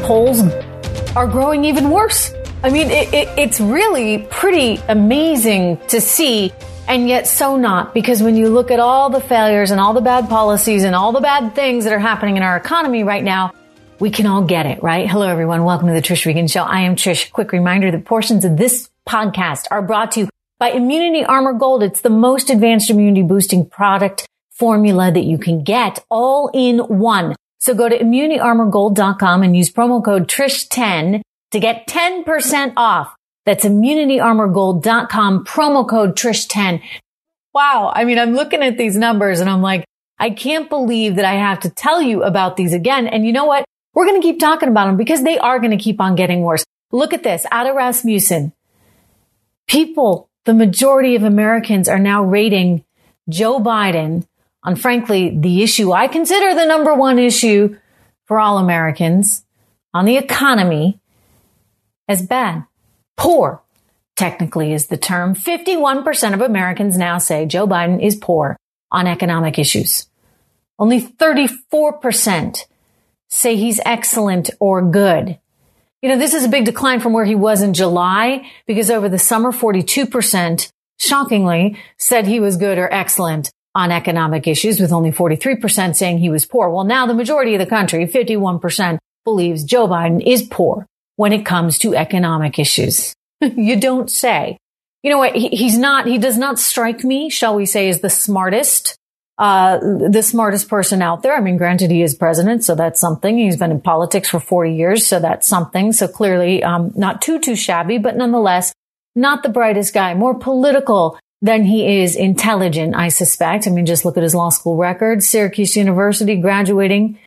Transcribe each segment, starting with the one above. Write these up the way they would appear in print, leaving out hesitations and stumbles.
polls are growing even worse. I mean, it's really pretty amazing to see, and yet so not, because when you look at all the failures and all the bad policies and all the bad things that are happening in our economy right now, we can all get it, right? Hello, everyone. Welcome to the Trish Regan Show. I am Trish. Quick reminder that portions of this podcast are brought to you by Immunity Armor Gold. It's the most advanced immunity boosting product formula that you can get all in one. So go to immunityarmorgold.com and use promo code TRISH10 to get 10% off. That's immunityarmorgold.com, promo code TRISH10. Wow. I mean, I'm looking at these numbers and I'm like, I can't believe that I have to tell you about these again. And you know what? We're going to keep talking about them because they are going to keep on getting worse. Look at this. Ada Rasmussen. People, the majority of Americans are now rating Joe Biden on, frankly, the issue I consider the number one issue for all Americans on the economy as bad. Poor, technically, is the term. 51% of Americans now say Joe Biden is poor on economic issues. Only 34% say he's excellent or good. You know, this is a big decline from where he was in July, because over the summer, 42%, shockingly, said he was good or excellent on economic issues, with only 43% saying he was poor. Well, now the majority of the country, 51%, believes Joe Biden is poor when it comes to economic issues. You don't say. You know what? He does not strike me, shall we say, as the smartest person out there. I mean, granted, he is president, so that's something. He's been in politics for 40 years, so that's something. So clearly, not too shabby, but nonetheless, not the brightest guy, more political than he is intelligent, I suspect. I mean, just look at his law school record. Syracuse University, graduating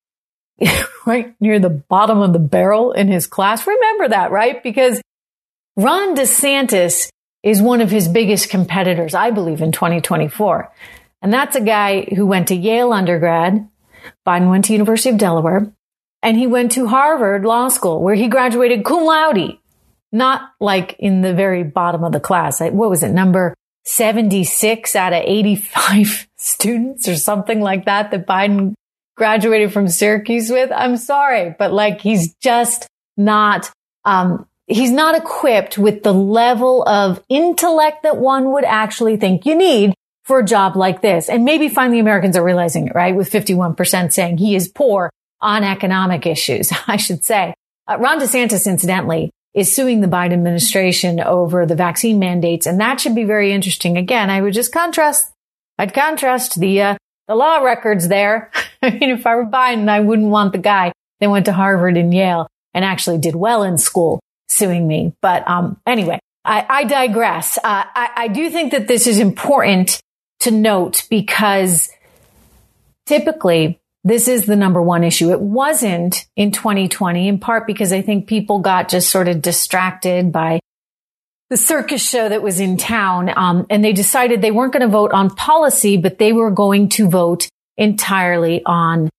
right near the bottom of the barrel in his class. Remember that, right? Because Ron DeSantis is one of his biggest competitors, I believe, in 2024. And that's a guy who went to Yale undergrad. Biden went to University of Delaware. And he went to Harvard Law School, where he graduated cum laude. Not like in the very bottom of the class. What was it? Number 76 out of 85 students or something like that Biden graduated from Syracuse with. I'm sorry, but like, he's just not, he's not equipped with the level of intellect that one would actually think you need for a job like this. And maybe finally Americans are realizing it, right? With 51% saying he is poor on economic issues, I should say. Ron DeSantis, incidentally, is suing the Biden administration over the vaccine mandates. And that should be very interesting. Again, I would just contrast the law records there. I mean, if I were Biden, I wouldn't want the guy that went to Harvard and Yale and actually did well in school suing me. But anyway, I digress. I do think that this is important to note, because typically this is the number one issue. It wasn't in 2020, in part because I think people got just sort of distracted by the circus show that was in town. And they decided they weren't going to vote on policy, but they were going to vote entirely on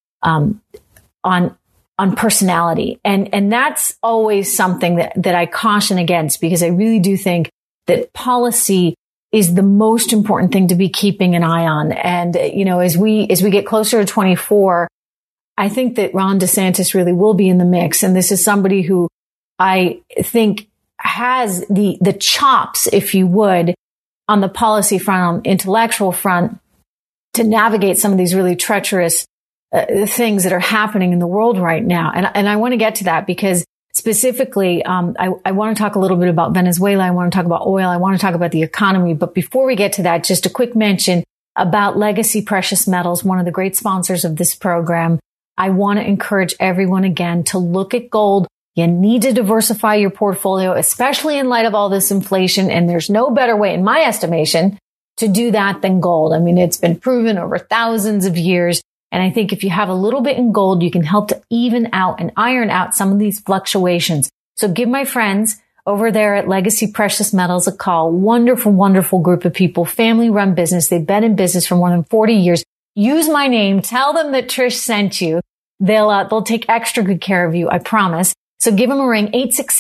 personality. And that's always something that I caution against, because I really do think that policy is the most important thing to be keeping an eye on. And, you know, as we get closer to 24, I think that Ron DeSantis really will be in the mix. And this is somebody who I think has the chops, if you would, on the policy front, on intellectual front, to navigate some of these really treacherous things that are happening in the world right now. And I want to get to that, because specifically, I want to talk a little bit about Venezuela. I want to talk about oil. I want to talk about the economy. But before we get to that, just a quick mention about Legacy Precious Metals, one of the great sponsors of this program. I want to encourage everyone again to look at gold. You need to diversify your portfolio, especially in light of all this inflation. And there's no better way, in my estimation, to do that than gold. I mean, it's been proven over thousands of years. And I think if you have a little bit in gold, you can help to even out and iron out some of these fluctuations. So give my friends over there at Legacy Precious Metals a call. Wonderful, wonderful group of people, family run business. They've been in business for more than 40 years. Use my name. Tell them that Trish sent you. They'll take extra good care of you. I promise. So give them a ring,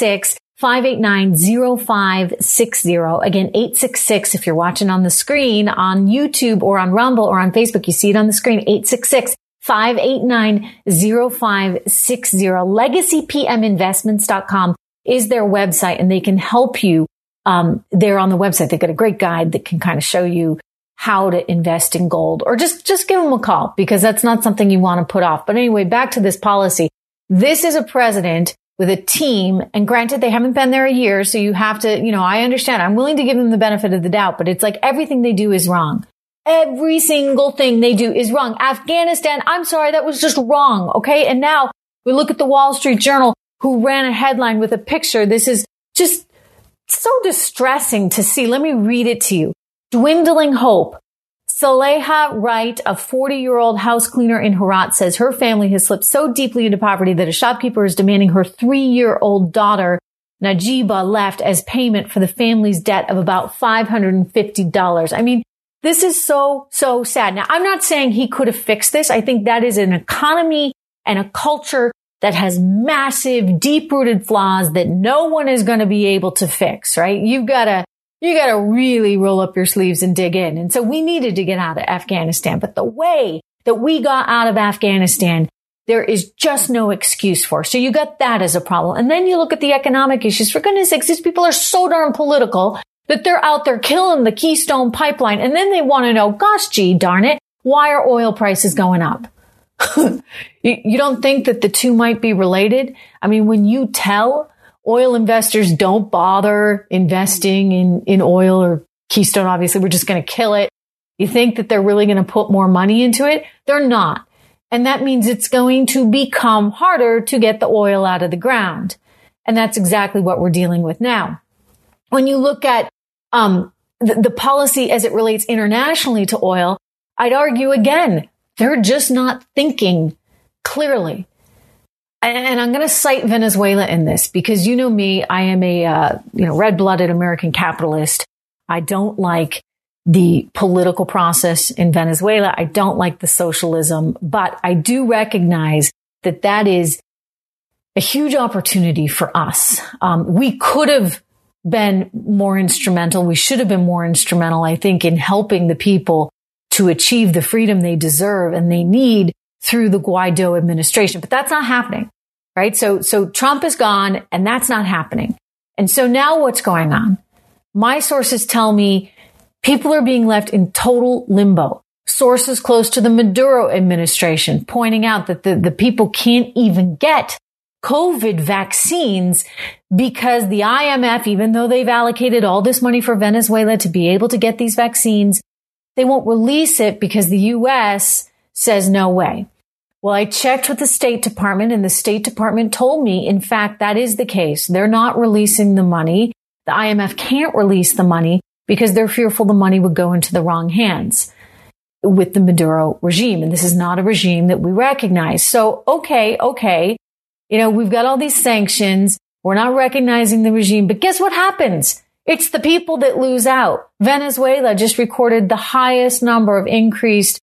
866-589-0560. Again, 866, if you're watching on the screen on YouTube or on Rumble or on Facebook, you see it on the screen, 589-0560. LegacyPMinvestments.com is their website, and they can help you there on the website. They've got a great guide that can kind of show you how to invest in gold, or just give them a call, because that's not something you want to put off. But anyway, back to this policy. This is a president with a team, and granted, they haven't been there a year, so you have to, I understand. I'm willing to give them the benefit of the doubt, but it's like everything they do is wrong. Every single thing they do is wrong. Afghanistan, I'm sorry, that was just wrong, okay? And now we look at the Wall Street Journal, who ran a headline with a picture. This is just so distressing to see. Let me read it to you. Dwindling hope. Saleha Wright, a 40-year-old house cleaner in Herat, says her family has slipped so deeply into poverty that a shopkeeper is demanding her 3-year-old daughter, Najiba, left as payment for the family's debt of about $550. I mean, this is so sad. Now, I'm not saying he could have fixed this. I think that is an economy and a culture that has massive, deep-rooted flaws that no one is going to be able to fix, right? You gotta really roll up your sleeves and dig in. And so we needed to get out of Afghanistan. But the way that we got out of Afghanistan, there is just no excuse for. So you got that as a problem. And then you look at the economic issues. For goodness sakes, these people are so darn political that they're out there killing the Keystone Pipeline. And then they want to know, gosh, gee, darn it, why are oil prices going up? You don't think that the two might be related? I mean, when you tell oil investors don't bother investing in oil or Keystone, obviously, we're just going to kill it. You think that they're really going to put more money into it? They're not. And that means it's going to become harder to get the oil out of the ground. And that's exactly what we're dealing with now. When you look at the policy as it relates internationally to oil, I'd argue again, they're just not thinking clearly. And I'm going to cite Venezuela in this because you know me, I am a red-blooded American capitalist. I don't like the political process in Venezuela. I don't like the socialism, but I do recognize that that is a huge opportunity for us. We could have been more instrumental. We should have been more instrumental, I think, in helping the people to achieve the freedom they deserve and they need through the Guaido administration. But that's not happening, right? So Trump is gone and that's not happening. And so now what's going on? My sources tell me people are being left in total limbo. Sources close to the Maduro administration pointing out that the people can't even get COVID vaccines because the IMF, even though they've allocated all this money for Venezuela to be able to get these vaccines, they won't release it because the U.S. says no way. Well, I checked with the State Department and the State Department told me, in fact, that is the case. They're not releasing the money. The IMF can't release the money because they're fearful the money would go into the wrong hands with the Maduro regime. And this is not a regime that we recognize. So, okay. We've got all these sanctions. We're not recognizing the regime. But guess what happens? It's the people that lose out. Venezuela just recorded the highest number of increased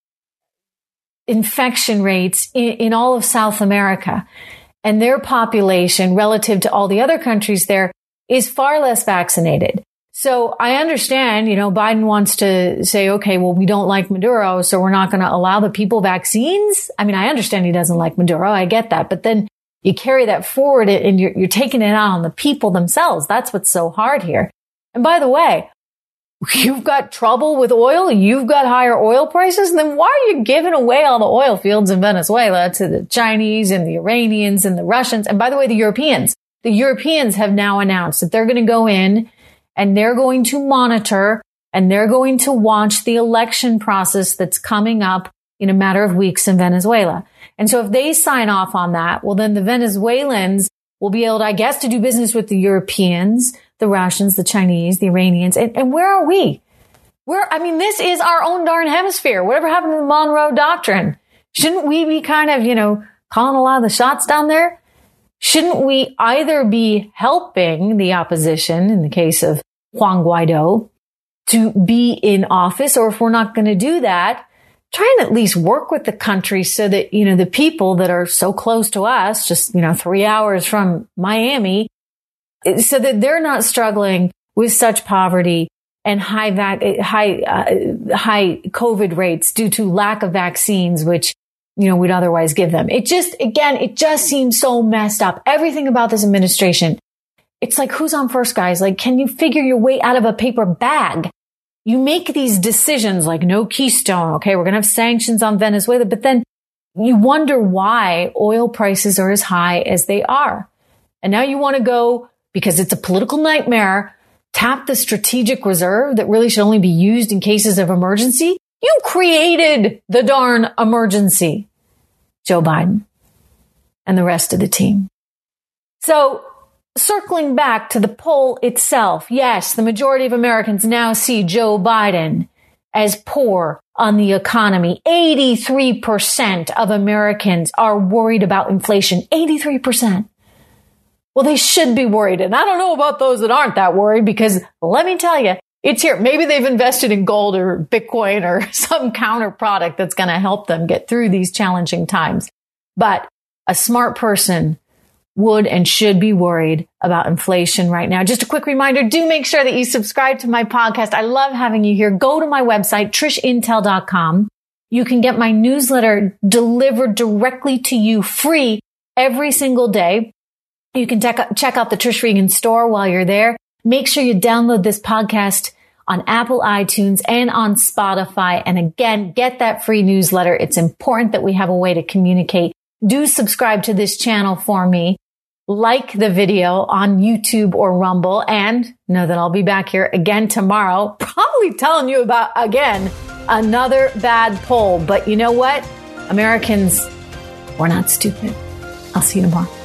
infection rates in all of South America. And their population, relative to all the other countries there, is far less vaccinated. So I understand, Biden wants to say, okay, well, we don't like Maduro, so we're not going to allow the people vaccines. I mean, I understand he doesn't like Maduro. I get that. But then you carry that forward and you're taking it out on the people themselves. That's what's so hard here. And by the way, you've got trouble with oil. You've got higher oil prices. And then why are you giving away all the oil fields in Venezuela to the Chinese and the Iranians and the Russians? And by the way, the Europeans have now announced that they're going to go in and they're going to monitor and they're going to watch the election process that's coming up in a matter of weeks in Venezuela. And so if they sign off on that, well, then the Venezuelans will be able to, I guess, to do business with the Europeans, the Russians, the Chinese, the Iranians. And where are we? This is our own darn hemisphere. Whatever happened to the Monroe Doctrine? Shouldn't we be kind of, calling a lot of the shots down there? Shouldn't we either be helping the opposition, in the case of Juan Guaido, to be in office, or if we're not going to do that, try and at least work with the country so that, the people that are so close to us, just, 3 hours from Miami, so that they're not struggling with such poverty and high COVID rates due to lack of vaccines, which we'd otherwise give them. It just seems so messed up. Everything about this administration, it's like, who's on first, guys? Like, can you figure your way out of a paper bag? You make these decisions like no Keystone. Okay, we're going to have sanctions on Venezuela, but then you wonder why oil prices are as high as they are. And now you want to go, because it's a political nightmare, tap the strategic reserve that really should only be used in cases of emergency. You created the darn emergency, Joe Biden and the rest of the team. So circling back to the poll itself, yes, the majority of Americans now see Joe Biden as poor on the economy. 83% of Americans are worried about inflation. 83%. Well, they should be worried. And I don't know about those that aren't that worried, because let me tell you, it's here. Maybe they've invested in gold or Bitcoin or some counter product that's going to help them get through these challenging times. But a smart person would and should be worried about inflation right now. Just a quick reminder, do make sure that you subscribe to my podcast. I love having you here. Go to my website, TrishIntel.com. You can get my newsletter delivered directly to you free every single day. You can check out the Trish Regan store while you're there. Make sure you download this podcast on Apple iTunes and on Spotify. And again, get that free newsletter. It's important that we have a way to communicate. Do subscribe to this channel for me. Like the video on YouTube or Rumble, and know that I'll be back here again tomorrow, probably telling you about, again, another bad poll. But you know what? Americans, we're not stupid. I'll see you tomorrow.